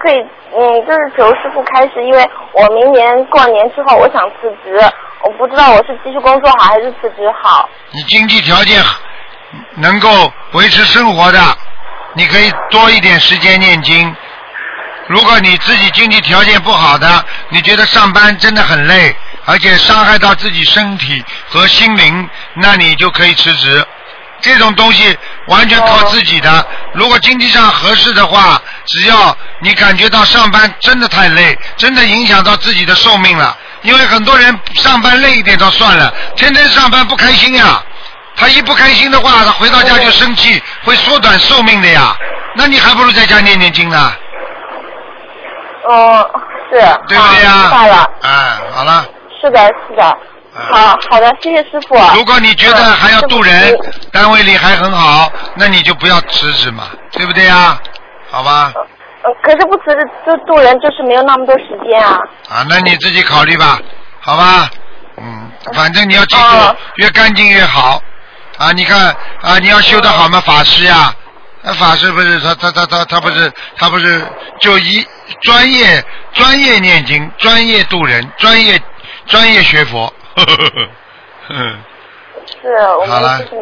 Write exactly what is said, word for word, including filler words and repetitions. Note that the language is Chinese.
可以，嗯，就是求师傅开始，因为我明年过年之后我想辞职，我不知道我是继续工作好还是辞职好。 你经济条件能够维持生活的，你可以多一点时间念经。如果你自己经济条件不好的，你觉得上班真的很累，而且伤害到自己身体和心灵，那你就可以辞职。这种东西完全靠自己的。如果经济上合适的话，只要你感觉到上班真的太累，真的影响到自己的寿命了。因为很多人上班累一点倒算了，天天上班不开心呀。他一不开心的话，他回到家就生气，会缩短寿命的呀。那你还不如在家念念经呢。 哦，是。 对不对呀？ 明白了。 哎，好了。 是的，是的。好好的，谢谢师傅。 如果你觉得还要渡人，嗯、单位里还很好，那你就不要辞职嘛，对不对呀？好吧。 呃，可是不辞职就渡人，就是没有那么多时间啊。 啊，那你自己考虑吧，好吧。嗯，反正你要记住， 哦、 越干净越好。啊，你看啊，你要修得好嘛，法师呀，那法师不是他他他他他不是他不是就一专业专业念经，专业渡人，专业专业学佛。呵呵呵， 是，我们就是